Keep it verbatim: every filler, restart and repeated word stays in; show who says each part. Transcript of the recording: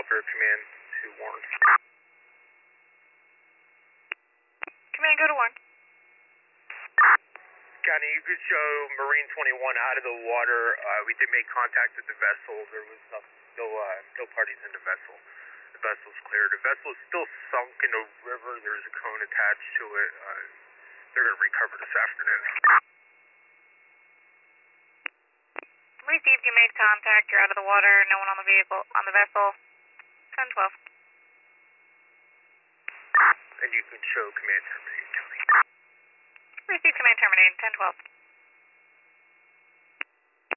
Speaker 1: Welfare Command to Warren.
Speaker 2: Command, go to Warren.
Speaker 1: County, you could show Marine twenty-one out of the water. Uh, we did make contact with the vessel. There was no no, uh, no parties in the vessel. The vessel's clear. The vessel is still sunk in the river. There's a cone attached to it. Uh, they're going to recover this afternoon.
Speaker 2: Received, you made contact. You're out of the water. No one on the vehicle, on the vessel. ten twelve.
Speaker 1: And you can show command terminated, County.
Speaker 2: Received, command terminated. ten twelve.